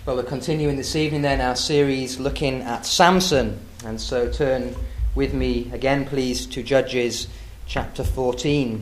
Well, we're continuing this evening then our series looking at Samson. And so turn with me again, please, to Judges chapter 14.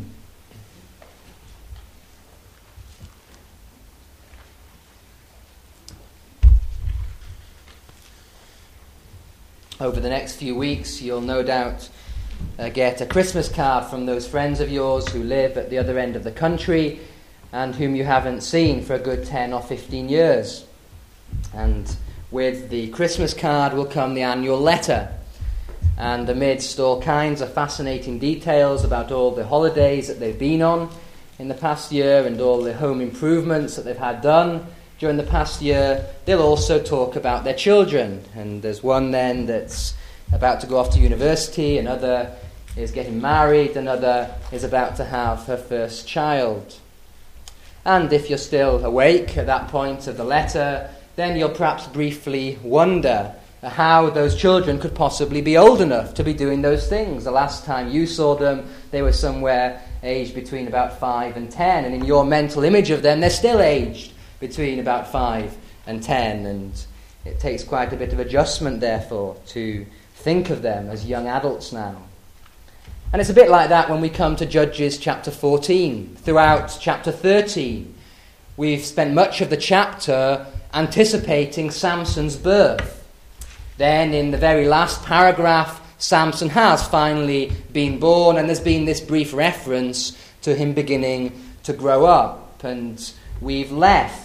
Over the next few weeks, you'll no doubt get a Christmas card from those friends of yours who live at the other end of the country and whom you haven't seen for a good 10 or 15 years. And with the Christmas card will come the annual letter. And amidst all kinds of fascinating details about all the holidays that they've been on in the past year and all the home improvements that they've had done during the past year, they'll also talk about their children. And there's one then that's about to go off to university, another is getting married, another is about to have her first child. And if you're still awake at that point of the letter, then you'll perhaps briefly wonder how those children could possibly be old enough to be doing those things. The last time you saw them, they were somewhere aged between about 5 and 10, and in your mental image of them, they're still aged between about 5 and 10, and it takes quite a bit of adjustment, therefore, to think of them as young adults now. And it's a bit like that when we come to Judges chapter 14. Throughout chapter 13, we've spent much of the chapter anticipating Samson's birth. Then in the very last paragraph, Samson has finally been born, and there's been this brief reference to him beginning to grow up. And we've left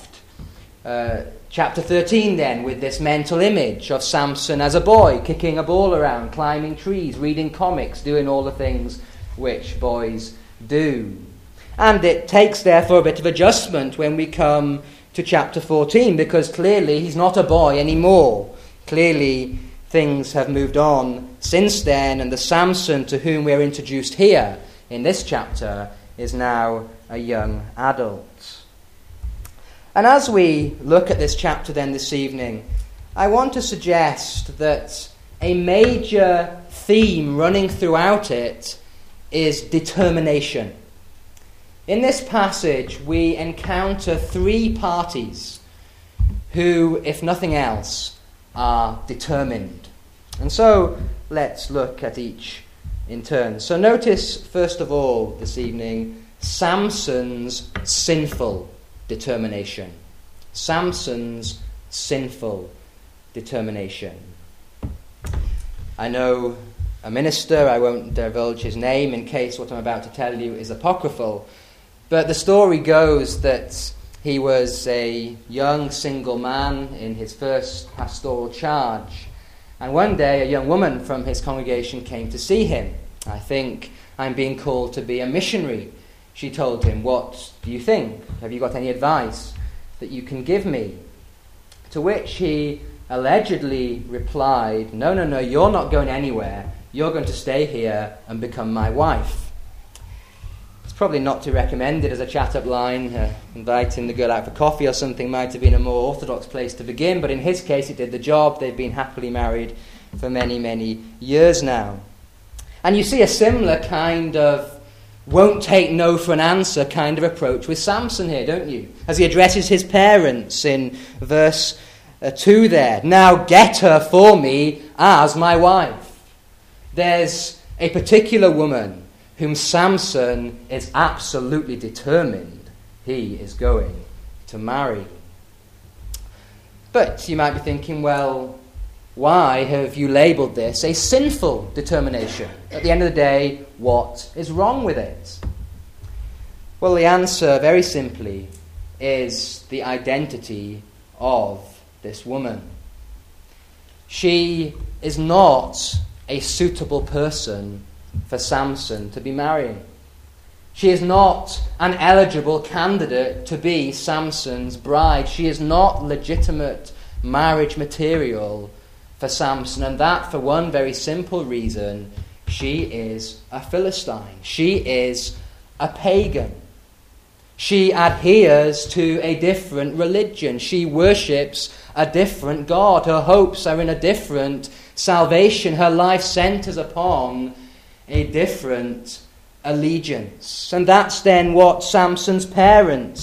chapter 13 then with this mental image of Samson as a boy, kicking a ball around, climbing trees, reading comics, doing all the things which boys do. And it takes therefore a bit of adjustment when we come to chapter 14, because clearly he's not a boy anymore. Clearly things have moved on since then, and the Samson to whom we're introduced here in this chapter is now a young adult. And as we look at this chapter then this evening, I want to suggest that a major theme running throughout it is determination. In this passage, we encounter three parties who, if nothing else, are determined. And so let's look at each in turn. So notice, first of all, this evening, Samson's sinful determination. Samson's sinful determination. I know a minister, I won't divulge his name in case what I'm about to tell you is apocryphal, but the story goes that he was a young single man in his first pastoral charge, and one day a young woman from his congregation came to see him. "I think I'm being called to be a missionary," she told him. "What do you think? Have you got any advice that you can give me?" To which he allegedly replied, no, you're not going anywhere. You're going to stay here and become my wife." It's probably not to recommend it as a chat-up line. Inviting the girl out for coffee or something might have been a more orthodox place to begin, but in his case it did the job. They've been happily married for many, many years now. And you see a similar kind of won't take no for an answer kind of approach with Samson here, don't you? As he addresses his parents in verse 2 there. "Now get her for me as my wife." There's a particular woman whom Samson is absolutely determined he is going to marry. But you might be thinking, well, why have you labelled this a sinful determination? At the end of the day, what is wrong with it? Well, the answer, very simply, is the identity of this woman. She is not a suitable person for Samson to be marrying. She is not an eligible candidate to be Samson's bride. She is not legitimate marriage material for Samson, and that for one very simple reason: she is a Philistine. She is a pagan. She adheres to a different religion. She worships a different God. Her hopes are in a different salvation. Her life centers upon a different allegiance. And that's then what Samson's parents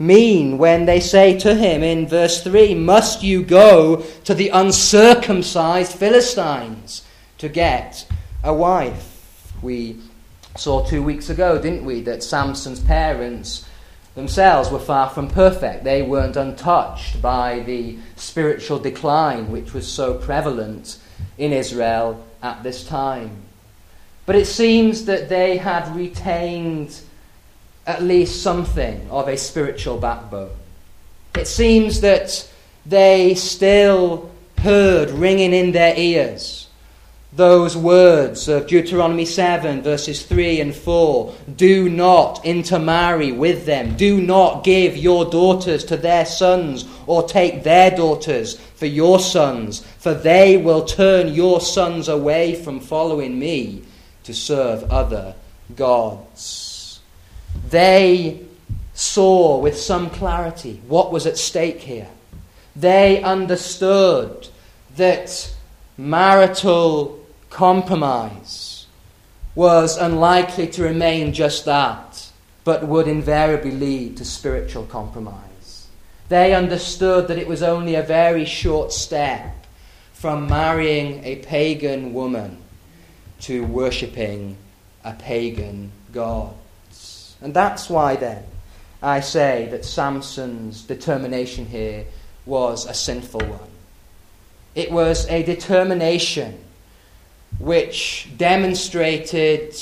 mean when they say to him in verse 3, "Must you go to the uncircumcised Philistines to get a wife?" We saw 2 weeks ago, didn't we, that Samson's parents themselves were far from perfect. They weren't untouched by the spiritual decline which was so prevalent in Israel at this time. But it seems that they had retained at least something of a spiritual backbone. It seems that they still heard ringing in their ears those words of Deuteronomy 7, verses 3 and 4. "Do not intermarry with them. Do not give your daughters to their sons, or take their daughters for your sons, for they will turn your sons away from following me to serve other gods." They saw with some clarity what was at stake here. They understood that marital compromise was unlikely to remain just that, but would invariably lead to spiritual compromise. They understood that it was only a very short step from marrying a pagan woman to worshipping a pagan god. And that's why then I say that Samson's determination here was a sinful one. It was a determination which demonstrated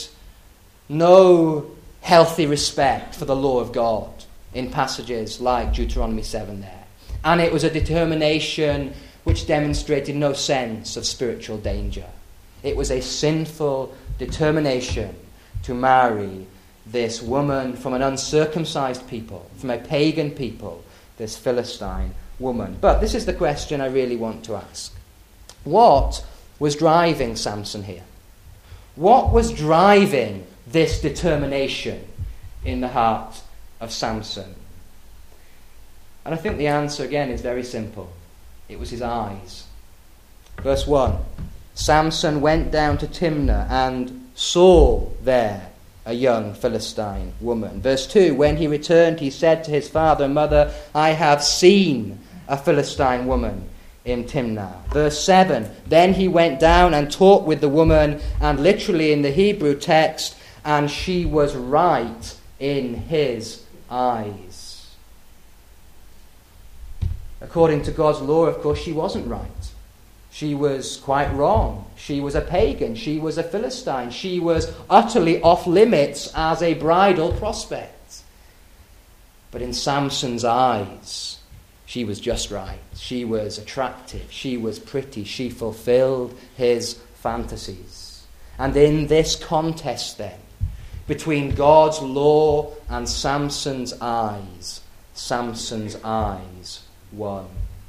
no healthy respect for the law of God in passages like Deuteronomy 7 there. And it was a determination which demonstrated no sense of spiritual danger. It was a sinful determination to marry this woman from an uncircumcised people, from a pagan people, this Philistine woman. But this is the question I really want to ask. What was driving Samson here? What was driving this determination in the heart of Samson? And I think the answer again is very simple. It was his eyes. Verse 1, Samson went down to Timnah and saw there a young Philistine woman. Verse 2, when he returned, he said to his father and mother, "I have seen a Philistine woman in Timnah." Verse 7, then he went down and talked with the woman, and literally in the Hebrew text, and she was right in his eyes. According to God's law, of course, she wasn't right. She was quite wrong. She was a pagan. She was a Philistine. She was utterly off limits as a bridal prospect. But in Samson's eyes, she was just right. She was attractive. She was pretty. She fulfilled his fantasies. And in this contest then, between God's law and Samson's eyes won.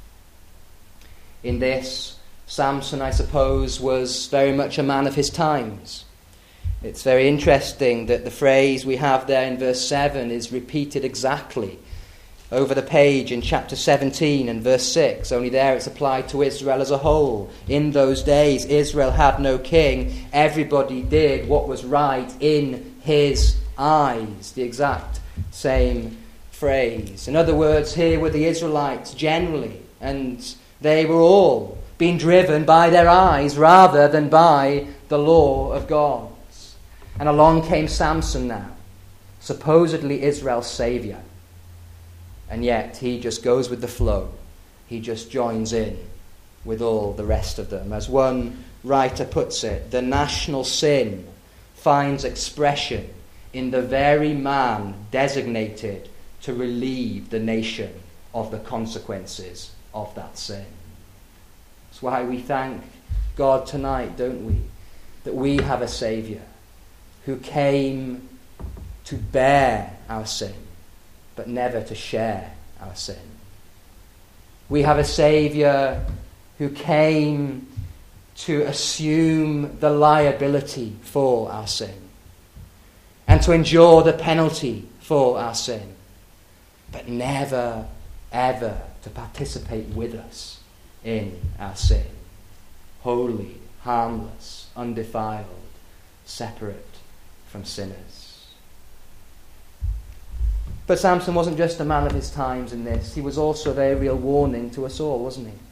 In this, Samson, I suppose, was very much a man of his times. It's very interesting that the phrase we have there in verse 7 is repeated exactly over the page in chapter 17 and verse 6. Only there it's applied to Israel as a whole. In those days, Israel had no king. Everybody did what was right in his eyes. The exact same phrase. In other words, here were the Israelites generally, and they were all being driven by their eyes rather than by the law of God. And along came Samson now, supposedly Israel's savior. And yet he just goes with the flow. He just joins in with all the rest of them. As one writer puts it, the national sin finds expression in the very man designated to relieve the nation of the consequences of that sin. That's why we thank God tonight, don't we? That we have a Saviour who came to bear our sin, but never to share our sin. We have a Saviour who came to assume the liability for our sin and to endure the penalty for our sin, but never, ever to participate with us in our sin. Holy, harmless, undefiled, separate from sinners. But Samson wasn't just a man of his times in this. He was also a very real warning to us all, wasn't he?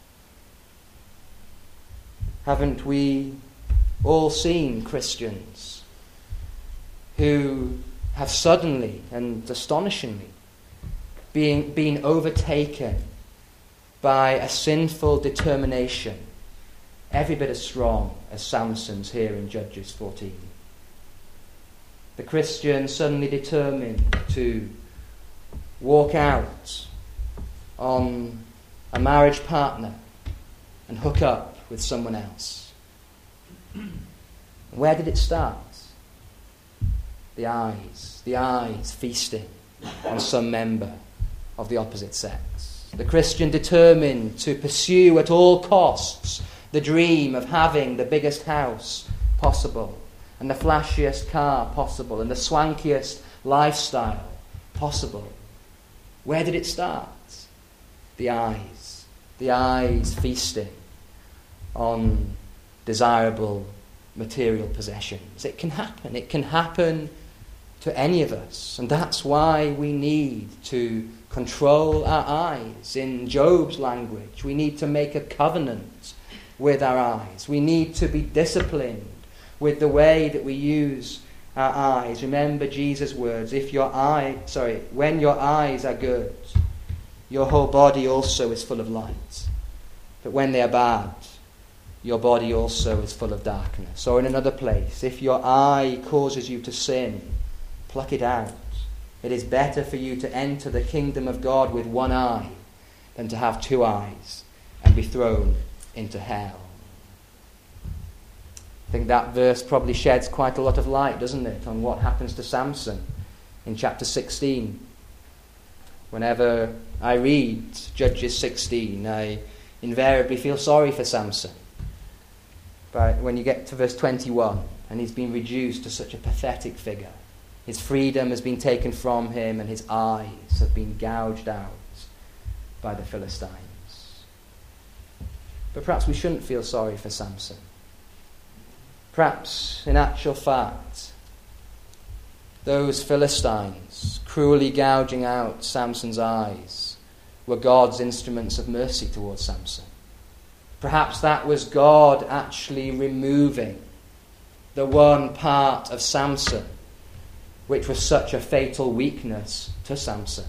Haven't we all seen Christians who have suddenly and astonishingly been overtaken by a sinful determination, every bit as strong as Samson's here in Judges 14? The Christian suddenly determined to walk out on a marriage partner and hook up with someone else. Where did it start? The eyes feasting on some member of the opposite sex. The Christian determined to pursue at all costs the dream of having the biggest house possible, and the flashiest car possible, and the swankiest lifestyle possible. Where did it start? The eyes feasting on desirable material possessions. It can happen to any of us, and that's why we need to control our eyes. In Job's language, we need to make a covenant with our eyes. We need to be disciplined with the way that we use our eyes. Remember Jesus' words, when your eyes are good, your whole body also is full of light. But when they are bad, your body also is full of darkness. Or in another place, if your eye causes you to sin, pluck it out. It is better for you to enter the kingdom of God with one eye than to have two eyes and be thrown into hell. I think that verse probably sheds quite a lot of light, doesn't it, on what happens to Samson in chapter 16. Whenever I read Judges 16, I invariably feel sorry for Samson. But when you get to verse 21, and he's been reduced to such a pathetic figure, his freedom has been taken from him, and his eyes have been gouged out by the Philistines. But perhaps we shouldn't feel sorry for Samson. Perhaps, in actual fact, those Philistines cruelly gouging out Samson's eyes were God's instruments of mercy towards Samson. Perhaps that was God actually removing the one part of Samson which was such a fatal weakness to Samson.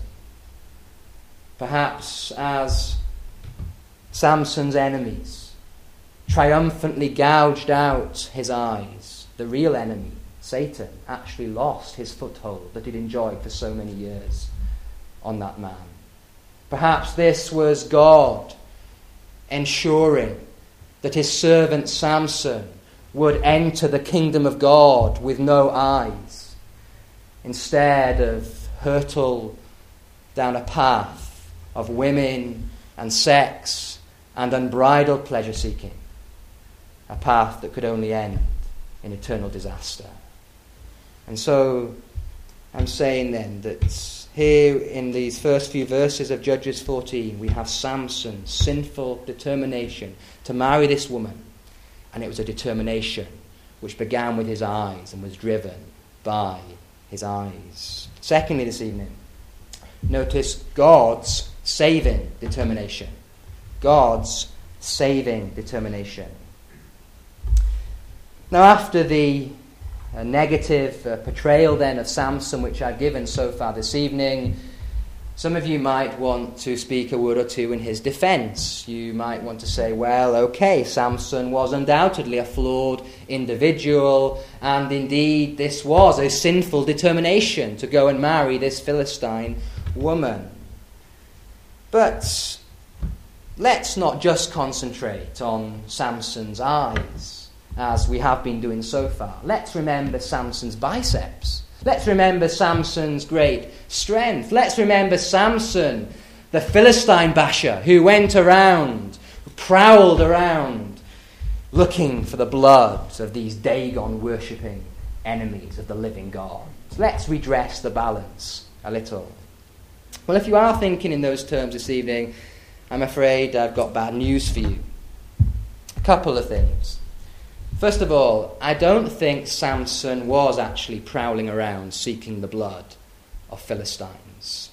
Perhaps as Samson's enemies triumphantly gouged out his eyes, the real enemy, Satan, actually lost his foothold that he'd enjoyed for so many years on that man. Perhaps this was God ensuring that his servant Samson would enter the kingdom of God with no eyes, instead of hurtle down a path of women and sex and unbridled pleasure-seeking, a path that could only end in eternal disaster. And so I'm saying then that here in these first few verses of Judges 14, we have Samson's sinful determination to marry this woman. And it was a determination which began with his eyes and was driven by his eyes. Secondly, this evening, notice God's saving determination. God's saving determination. Now, after the negative portrayal then of Samson which I've given so far this evening, some of you might want to speak a word or two in his defense. You might want to say, well, okay, Samson was undoubtedly a flawed individual, and indeed this was a sinful determination to go and marry this Philistine woman. But let's not just concentrate on Samson's eyes, as we have been doing so far. Let's remember Samson's biceps. Let's remember Samson's great strength. Let's remember Samson, the Philistine basher, who went around, who prowled around, looking for the blood of these Dagon-worshipping enemies of the living God. Let's redress the balance a little. Well, if you are thinking in those terms this evening, I'm afraid I've got bad news for you. A couple of things. First of all, I don't think Samson was actually prowling around seeking the blood of Philistines.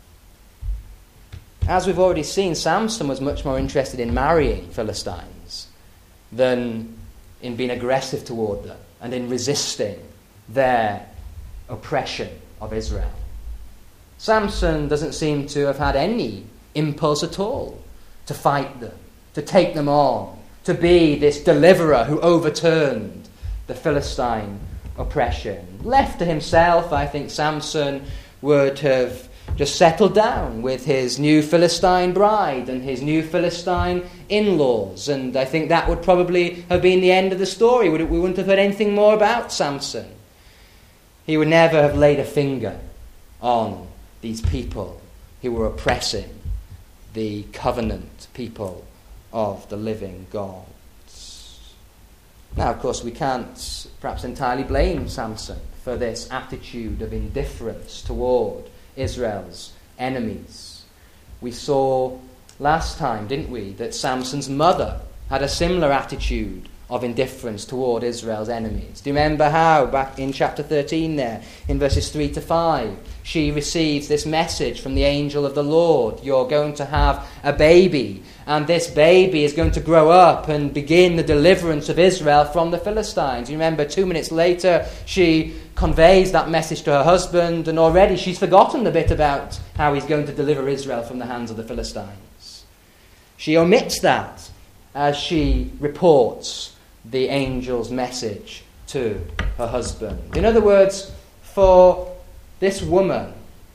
As we've already seen, Samson was much more interested in marrying Philistines than in being aggressive toward them and in resisting their oppression of Israel. Samson doesn't seem to have had any impulse at all to fight them, to take them on, to be this deliverer who overturned the Philistine oppression. Left to himself, I think Samson would have just settled down with his new Philistine bride and his new Philistine in-laws, and I think that would probably have been the end of the story. We wouldn't have heard anything more about Samson. He would never have laid a finger on these people who were oppressing the covenant people of the living God. Now, of course, we can't perhaps entirely blame Samson for this attitude of indifference toward Israel's enemies. We saw last time, didn't we, that Samson's mother had a similar attitude of indifference toward Israel's enemies. Do you remember how, back in chapter 13 there, in verses 3 to 5, she receives this message from the angel of the Lord: you're going to have a baby, and this baby is going to grow up and begin the deliverance of Israel from the Philistines. You remember 2 minutes later, she conveys that message to her husband, and already she's forgotten the bit about how he's going to deliver Israel from the hands of the Philistines. She omits that as she reports the angel's message to her husband. In other words, for this woman,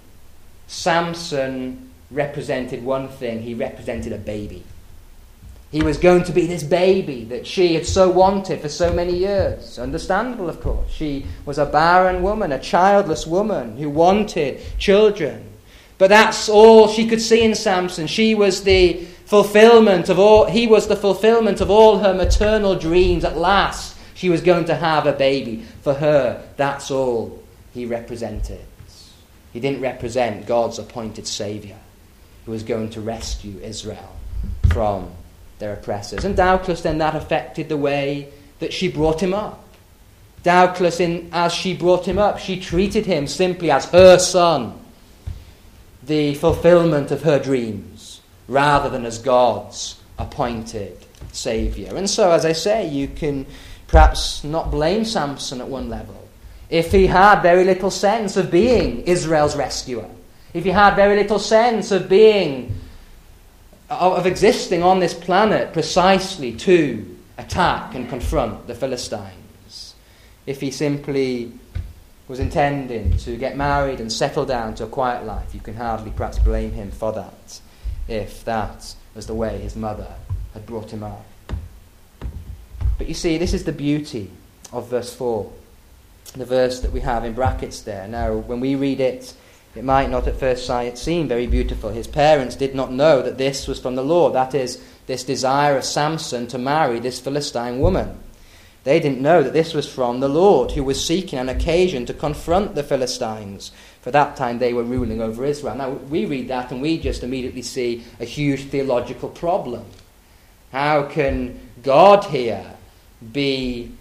Samson represented one thing. He represented a baby. He was going to be this baby that she had so wanted for so many years. Understandable, of course. She was a barren woman, a childless woman who wanted children. But that's all she could see in Samson. He was the fulfillment of all her maternal dreams. At last, she was going to have a baby. For her, that's all he represented. He didn't represent God's appointed Saviour who was going to rescue Israel from their oppressors. And doubtless then that affected the way that she brought him up. Doubtless as she brought him up, she treated him simply as her son, the fulfillment of her dreams, rather than as God's appointed Saviour. And so, as I say, you can perhaps not blame Samson at one level. If he had very little sense of being Israel's rescuer, if he had very little sense of existing on this planet precisely to attack and confront the Philistines, if he simply was intending to get married and settle down to a quiet life, you can hardly perhaps blame him for that, if that was the way his mother had brought him up. But you see, this is the beauty of verse 4, the verse that we have in brackets there. Now, when we read it, it might not at first sight seem very beautiful. His parents did not know that this was from the Lord, that is, this desire of Samson to marry this Philistine woman. They didn't know that this was from the Lord, who was seeking an occasion to confront the Philistines. For that time they were ruling over Israel. Now, we read that and we just immediately see a huge theological problem. How can God here be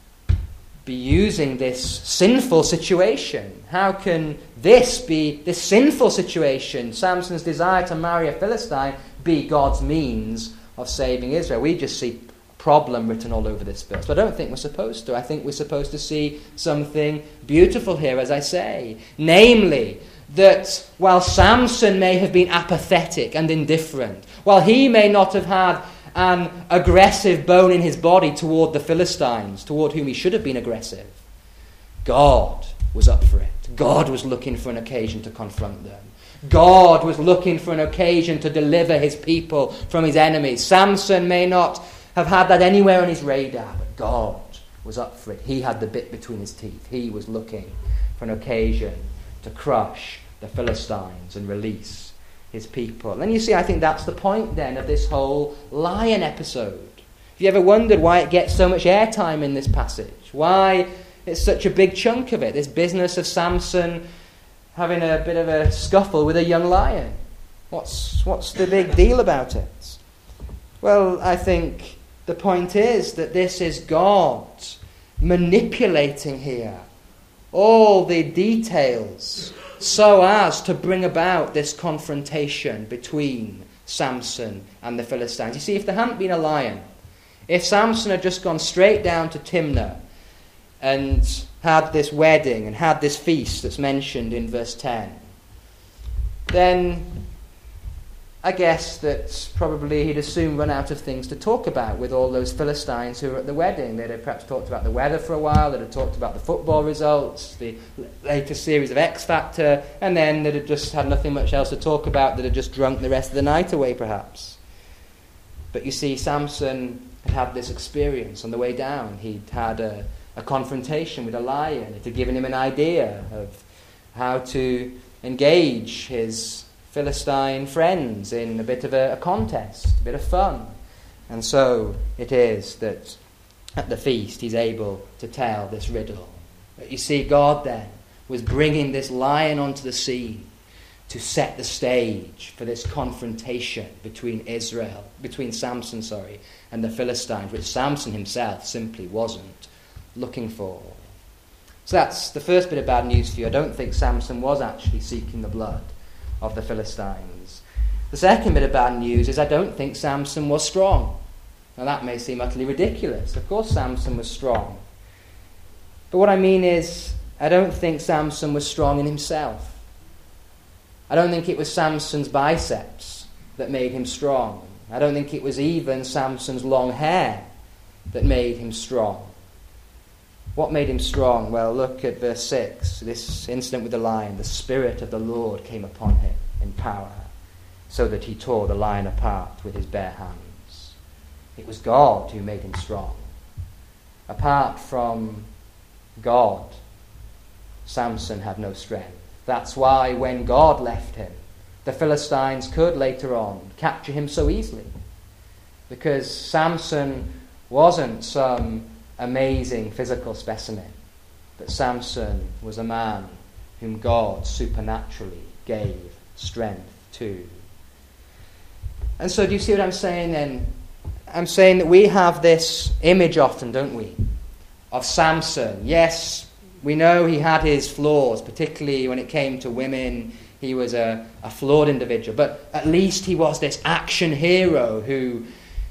using this sinful situation? How can this sinful situation, Samson's desire to marry a Philistine, be God's means of saving Israel? We just see problem written all over this verse. But I don't think we're supposed to. I think we're supposed to see something beautiful here, as I say. Namely, that while Samson may have been apathetic and indifferent, while he may not have had an aggressive bone in his body toward the Philistines, toward whom he should have been aggressive, God was up for it. God was looking for an occasion to confront them. God was looking for an occasion to deliver his people from his enemies. Samson may not have had that anywhere on his radar, but God was up for it. He had the bit between his teeth. He was looking for an occasion to crush the Philistines and release his people. And you see, I think that's the point then of this whole lion episode. Have you ever wondered why it gets so much airtime in this passage? Why it's such a big chunk of it, this business of Samson having a bit of a scuffle with a young lion? What's the big deal about it? Well, I think the point is that this is God manipulating here all the details so as to bring about this confrontation between Samson and the Philistines. You see, if there hadn't been a lion, if Samson had just gone straight down to Timnah and had this wedding and had this feast that's mentioned in verse 10, then I guess that probably he'd have soon run out of things to talk about with all those Philistines who were at the wedding. They'd have perhaps talked about the weather for a while, they'd have talked about the football results, the latest series of X Factor, and then they'd have just had nothing much else to talk about. They'd have just drunk the rest of the night away, perhaps. But you see, Samson had this experience on the way down. He'd had a confrontation with a lion. It had given him an idea of how to engage his Philistine friends in a bit of a contest, a bit of fun. And so it is that at the feast he's able to tell this riddle. But you see, God then was bringing this lion onto the scene to set the stage for this confrontation between Samson, and the Philistines, which Samson himself simply wasn't looking for. So that's the first bit of bad news for you. I don't think Samson was actually seeking the blood of the Philistines. The second bit of bad news is I don't think Samson was strong. Now that may seem utterly ridiculous. Of course Samson was strong. But what I mean is I don't think Samson was strong in himself. I don't think it was Samson's biceps that made him strong. I don't think it was even Samson's long hair that made him strong. What made him strong? Well, look at verse 6. This incident with the lion. The Spirit of the Lord came upon him in power, so that he tore the lion apart with his bare hands. It was God who made him strong. Apart from God, Samson had no strength. That's why when God left him, the Philistines could later on capture him so easily. Because Samson wasn't some amazing physical specimen, but Samson was a man whom God supernaturally gave strength to. And so do you see what I'm saying then? I'm saying that we have this image often, don't we, of Samson. Yes, we know he had his flaws, particularly when it came to women. He was a flawed individual, but at least he was this action hero who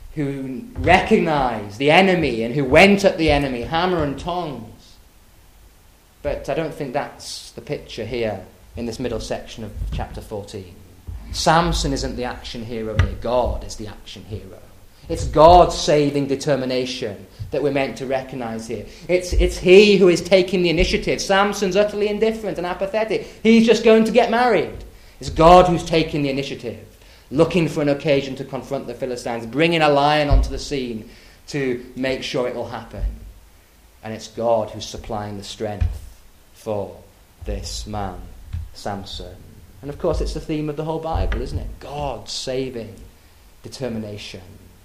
recognized the enemy and who went at the enemy, hammer and tongs. But I don't think that's the picture here in this middle section of chapter 14. Samson isn't the action hero here. God is the action hero. It's God's saving determination that we're meant to recognize here. It's he who is taking the initiative. Samson's utterly indifferent and apathetic. He's just going to get married. It's God who's taking the initiative, looking for an occasion to confront the Philistines, bringing a lion onto the scene to make sure it will happen. And it's God who's supplying the strength for this man, Samson. And of course it's the theme of the whole Bible, isn't it? God's saving determination.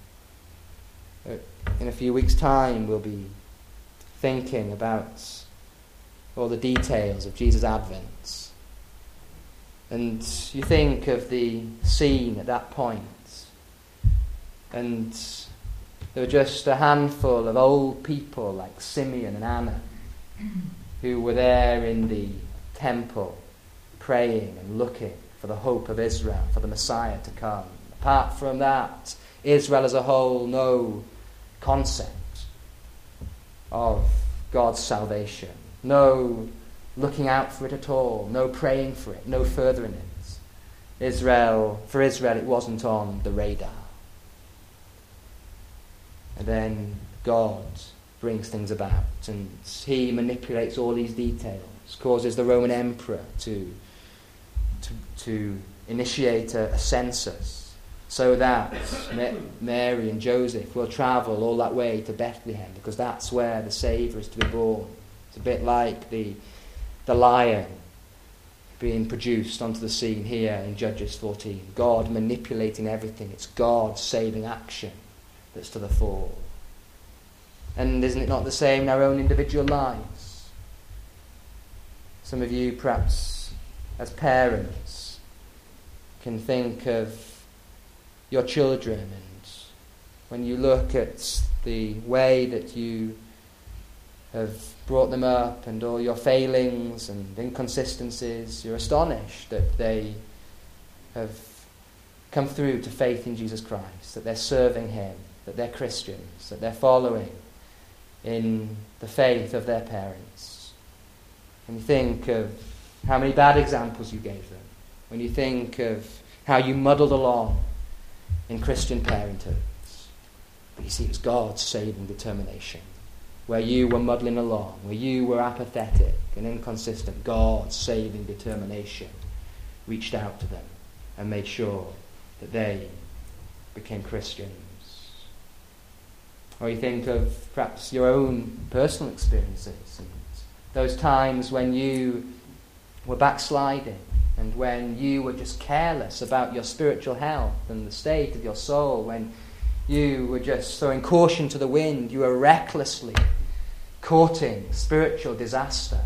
In a few weeks' time we'll be thinking about all the details of Jesus' advent. And you think of the scene at that point, and there were just a handful of old people like Simeon and Anna who were there in the temple praying and looking for the hope of Israel, for the Messiah to come. Apart from that, Israel as a whole, no concept of God's salvation, no looking out for it at all, no praying for it, no furthering it. For Israel, it wasn't on the radar. And then God brings things about, and he manipulates all these details, causes the Roman emperor to initiate a census, so that Mary and Joseph will travel all that way to Bethlehem, because that's where the Saviour is to be born. It's a bit like the lion being produced onto the scene here in Judges 14. God manipulating everything. It's God's saving action that's to the fore. And isn't it not the same in our own individual lives? Some of you, perhaps as parents, can think of your children, and when you look at the way that you have brought them up and all your failings and inconsistencies, you're astonished that they have come through to faith in Jesus Christ, that they're serving him, that they're Christians, that they're following in the faith of their parents. When you think of how many bad examples you gave them, when you think of how you muddled along in Christian parenthood, but you see it was God's saving determination. Where you were muddling along, where you were apathetic and inconsistent, God's saving determination reached out to them and made sure that they became Christians. Or you think of perhaps your own personal experiences and those times when you were backsliding and when you were just careless about your spiritual health and the state of your soul, when you were just throwing caution to the wind, you were recklessly courting spiritual disaster.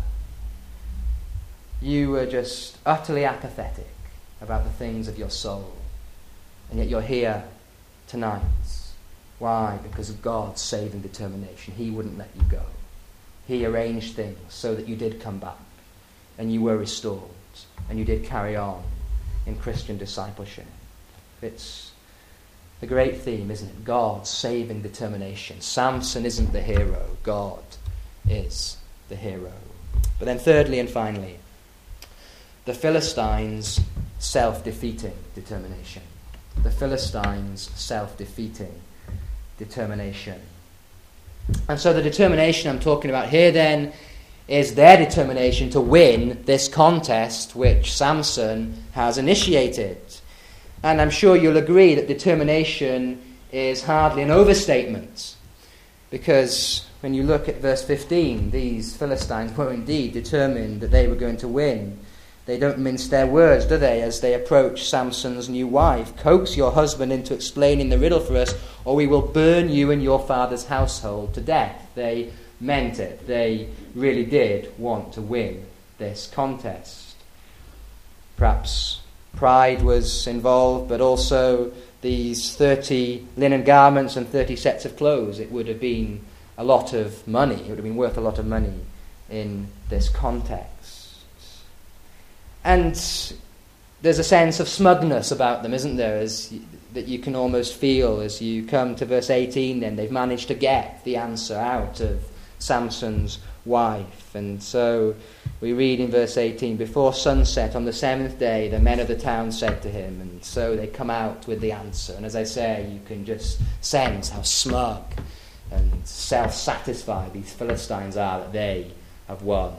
You were just utterly apathetic about the things of your soul. And yet you're here tonight. Why? Because of God's saving determination. He wouldn't let you go. He arranged things so that you did come back and you were restored and you did carry on in Christian discipleship. It's the great theme, isn't it? God's saving determination. Samson isn't the hero. God is the hero. But then thirdly and finally, the Philistines' self-defeating determination. The Philistines' self-defeating determination. And so the determination I'm talking about here then is their determination to win this contest which Samson has initiated. And I'm sure you'll agree that determination is hardly an overstatement, because when you look at verse 15, these Philistines were indeed determined that they were going to win. They don't mince their words, do they, as they approach Samson's new wife? Coax your husband into explaining the riddle for us, or we will burn you and your father's household to death. They meant it. They really did want to win this contest. Perhaps pride was involved, but also these 30 linen garments and 30 sets of clothes. It would have been a lot of money. It would have been worth a lot of money in this context. And there's a sense of smugness about them, isn't there, that you can almost feel as you come to verse 18 then. They've managed to get the answer out of Samson's wife. And so we read in verse 18, before sunset on the 7th day, the men of the town said to him, and so they come out with the answer. And as I say, you can just sense how smug and self-satisfied these Philistines are that they have won.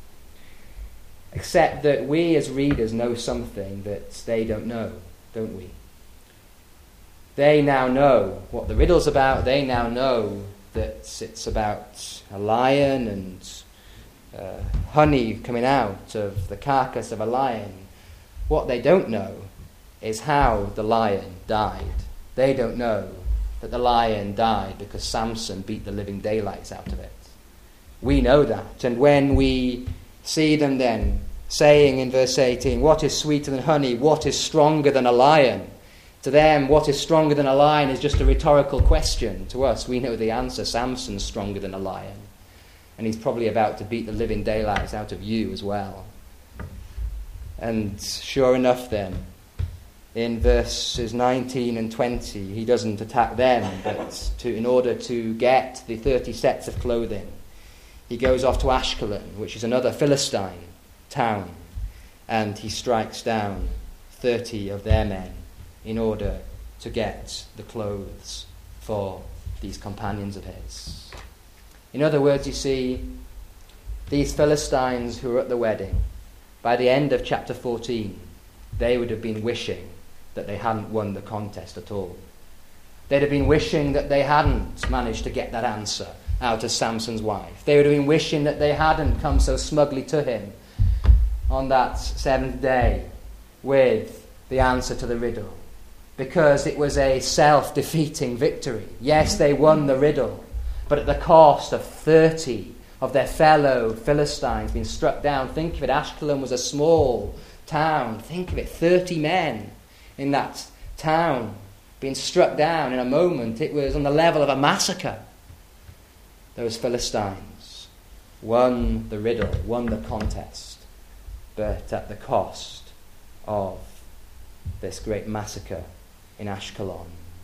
Except that we as readers know something that they don't know, don't we? They now know what the riddle's about. They now know that it's about a lion and honey coming out of the carcass of a lion. What they don't know is how the lion died. They don't know that the lion died because Samson beat the living daylights out of it. We know that. And when we see them then saying in verse 18, what is sweeter than honey? What is stronger than a lion? To them, what is stronger than a lion is just a rhetorical question. To us, we know the answer. Samson's stronger than a lion. And he's probably about to beat the living daylights out of you as well. And sure enough then, in verses 19 and 20, he doesn't attack them, but in order to get the 30 sets of clothing, he goes off to Ashkelon, which is another Philistine town, and he strikes down 30 of their men in order to get the clothes for these companions of his. In other words, you see, these Philistines who were at the wedding, by the end of chapter 14, they would have been wishing that they hadn't won the contest at all. They'd have been wishing that they hadn't managed to get that answer out of Samson's wife. They would have been wishing that they hadn't come so smugly to him on that 7th day with the answer to the riddle, because it was a self-defeating victory. Yes, they won the riddle, but at the cost of 30 of their fellow Philistines being struck down. Think of it, Ashkelon was a small town. Think of it, 30 men in that town being struck down in a moment. It was on the level of a massacre. Those Philistines won the riddle, won the contest, but at the cost of this great massacre in Ashkelon.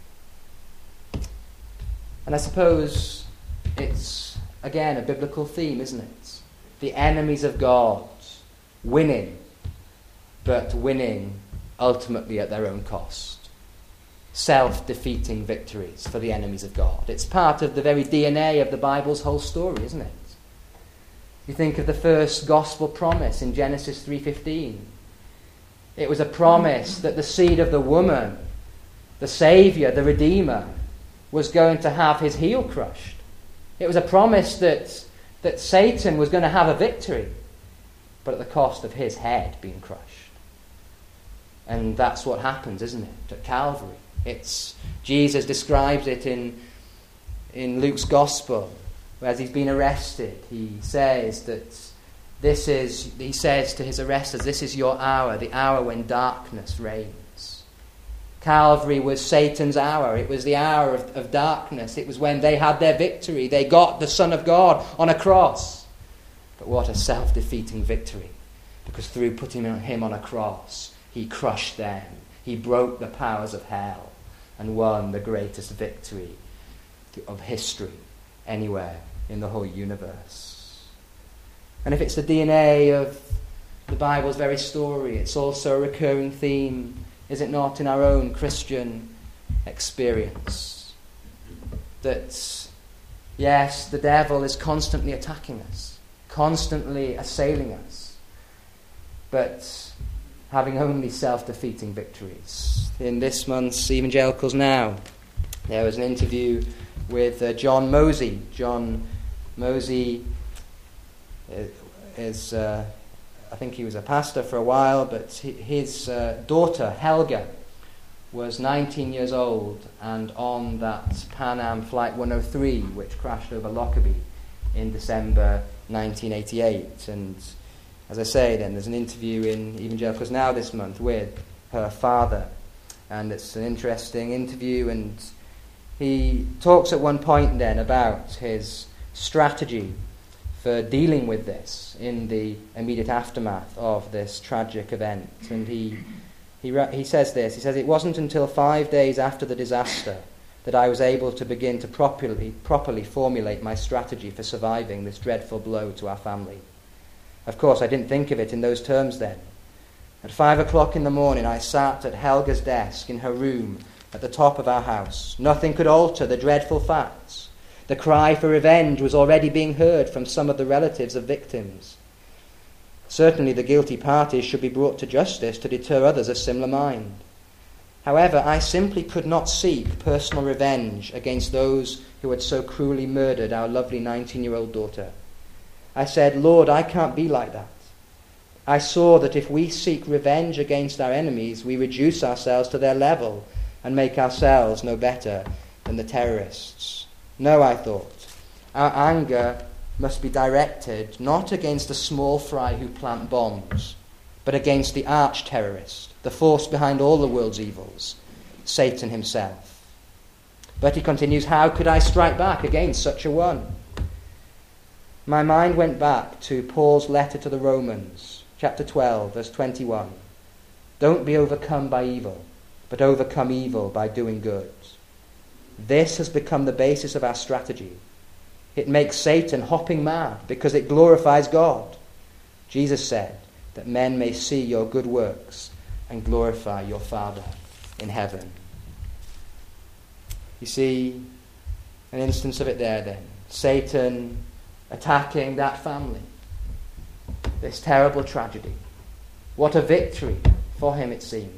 And I suppose it's, again, a biblical theme, isn't it? The enemies of God winning, but winning ultimately at their own cost. Self-defeating victories for the enemies of God. It's part of the very DNA of the Bible's whole story, isn't it? You think of the first gospel promise in Genesis 3:15. It was a promise that the seed of the woman, the Saviour, the Redeemer, was going to have his heel crushed. It was a promise that Satan was going to have a victory, but at the cost of his head being crushed. And that's what happens, isn't it, at Calvary? Jesus describes it in Luke's Gospel, as he's been arrested. He says to his arresters, "This is your hour, the hour when darkness reigns." Calvary was Satan's hour. It was the hour of darkness. It was when they had their victory. They got the Son of God on a cross. But what a self-defeating victory. Because through putting him on a cross, he crushed them. He broke the powers of hell and won the greatest victory of history anywhere in the whole universe. And if it's the DNA of the Bible's very story, it's also a recurring theme, is it not, in our own Christian experience? That, yes, the devil is constantly attacking us, constantly assailing us, but having only self-defeating victories. In this month's Evangelicals Now, there was an interview with John Mosey. John Mosey is, I think he was a pastor for a while, but his daughter, Helga, was 19 years old and on that Pan Am Flight 103, which crashed over Lockerbie in December 1988. And as I say, then there's an interview in Evangelicals Now this month with her father, and it's an interesting interview, and he talks at one point then about his strategy for dealing with this in the immediate aftermath of this tragic event. And he says this, he says, "It wasn't until 5 days after the disaster that I was able to begin to properly formulate my strategy for surviving this dreadful blow to our family. Of course, I didn't think of it in those terms then. At 5 o'clock in the morning, I sat at Helga's desk in her room at the top of our house. Nothing could alter the dreadful facts. The cry for revenge was already being heard from some of the relatives of victims. Certainly the guilty parties should be brought to justice to deter others of similar mind. However, I simply could not seek personal revenge against those who had so cruelly murdered our lovely 19-year-old daughter. I said, Lord, I can't be like that. I saw that if we seek revenge against our enemies, we reduce ourselves to their level and make ourselves no better than the terrorists. No, I thought, our anger must be directed not against the small fry who plant bombs, but against the arch-terrorist, the force behind all the world's evils, Satan himself. But he continues, how could I strike back against such a one? My mind went back to Paul's letter to the Romans, chapter 12, verse 21. Don't be overcome by evil, but overcome evil by doing good. This has become the basis of our strategy. It makes Satan hopping mad because it glorifies God. Jesus said that men may see your good works and glorify your Father in heaven. You see an instance of it there then. Satan attacking that family. This terrible tragedy. What a victory for him it seems.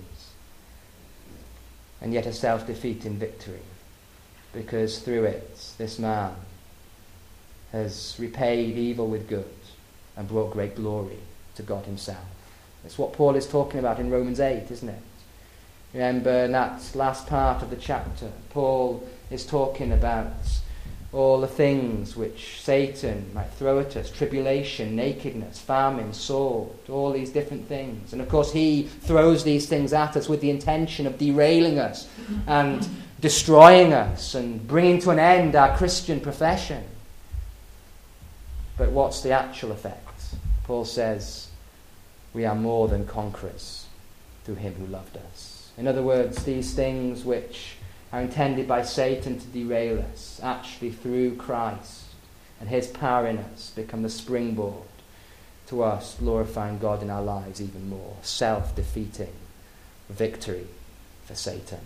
And yet a self-defeating victory. Because through it, this man has repaid evil with good and brought great glory to God himself. That's what Paul is talking about in Romans 8, isn't it? Remember in that last part of the chapter, Paul is talking about all the things which Satan might throw at us, tribulation, nakedness, famine, sword, all these different things. And of course he throws these things at us with the intention of derailing us and destroying us and bringing to an end our Christian profession. But what's the actual effect? Paul says, we are more than conquerors through him who loved us. In other words, these things which are intended by Satan to derail us, actually through Christ and his power in us, become the springboard to us glorifying God in our lives even more. Self-defeating victory for Satan.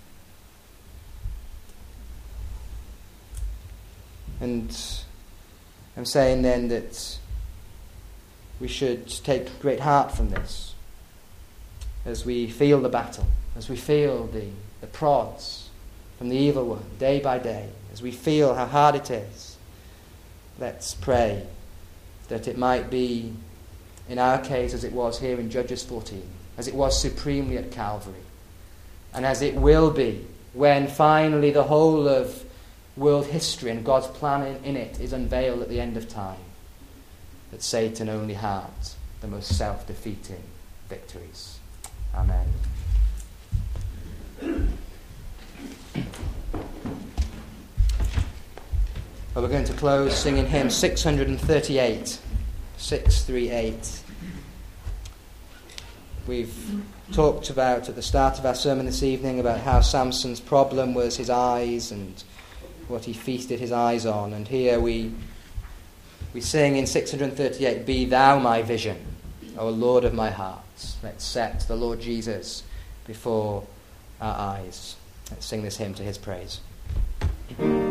And I'm saying then that we should take great heart from this as we feel the battle, as we feel the prods from the evil one day by day, as we feel how hard it is. Let's pray that it might be in our case as it was here in Judges 14, as it was supremely at Calvary, and as it will be when finally the whole of world history and God's plan in it is unveiled at the end of time, that Satan only had the most self-defeating victories. Amen. Well, we're going to close singing hymn 638. 638. We've talked about at the start of our sermon this evening about how Samson's problem was his eyes and what he feasted his eyes on. And here we sing in 638, Be thou my vision, O Lord of my heart. Let's set the Lord Jesus before our eyes. Let's sing this hymn to his praise.